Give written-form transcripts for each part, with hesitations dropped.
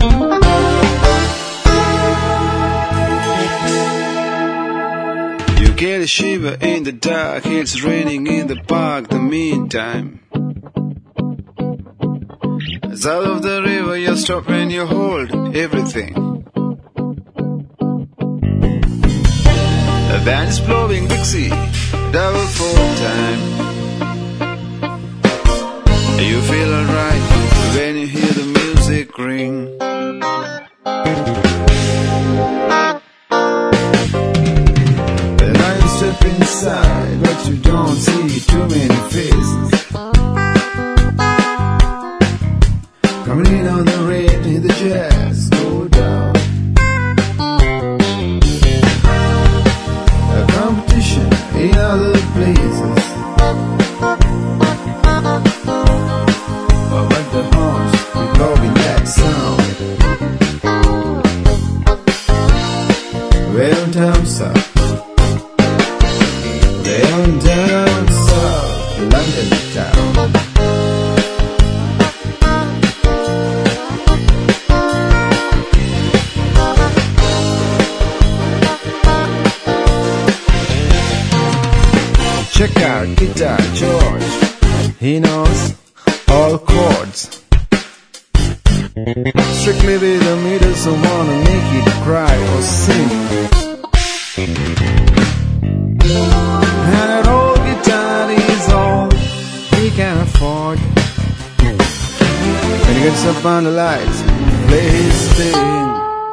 You get a shiver in the dark, it's raining in the park. The meantime, south of the river, you stop and you hold everything. The band is blowing Dixie, double full time. You feel alright when you hear the music ring. Then I step inside, but you don't see too many faces. Coming in on the rain, hear the jazz go down. A competition in other places, but the horns keep blowing that sound. Way on down south, way on down south, London town. Check out Guitar George, he knows all chords. Strictly with a meter, so wanna make it cry or sing. And an old guitar is all he can afford. When he gets up on the lights, play his thing.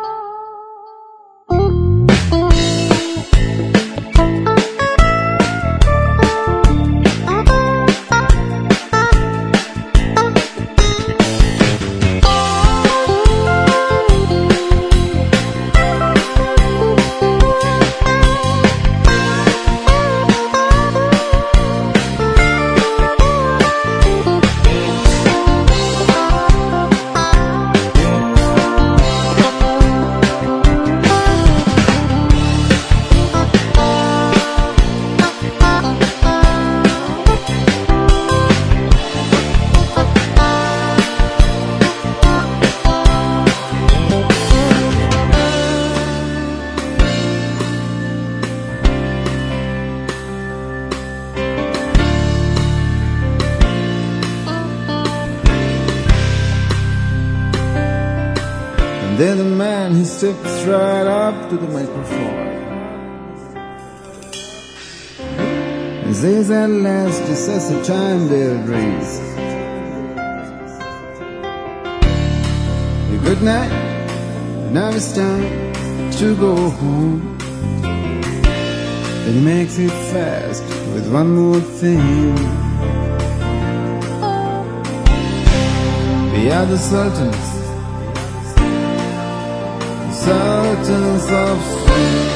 Then the man, he steps right up to the microphone and says at last, just as the time they'll raise. Good night, now it's time to go home. Then he makes it fast with one more thing. We are the sultans of swing.